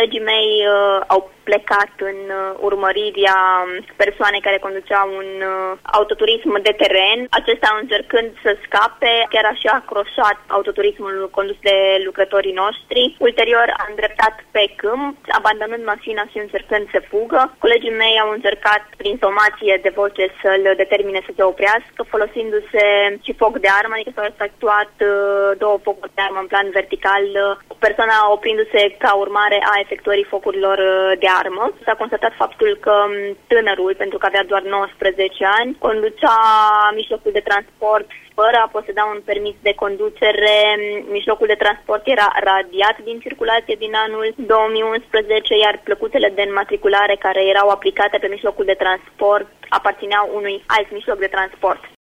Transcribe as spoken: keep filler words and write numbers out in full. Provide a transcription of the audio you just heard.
Colegii mei uh, au plecat în uh, urmărirea persoanei care conducea un uh, autoturism de teren. Acesta, încercând să scape, chiar așa a croșat autoturismul condus de lucrătorii noștri. Ulterior a îndreptat pe câmp, abandonând mașina și încercând să fugă. Colegii mei au încercat prin somație de voce să-l determine să se oprească, folosindu-se și foc de armă, adică s-au efectuat uh, două focuri de armă în plan vertical, uh, persoana oprindu-se ca urmare a efectuării focurilor uh, de armă. S-a constatat faptul că tânărul, pentru că avea doar nouăsprezece ani, conducea mijlocul de transport fără a poseda un permis de conducere. Mijlocul de transport era radiat din circulație din anul două mii unsprezece, iar plăcuțele de înmatriculare care erau aplicate pe mijlocul de transport aparțineau unui alt mijloc de transport.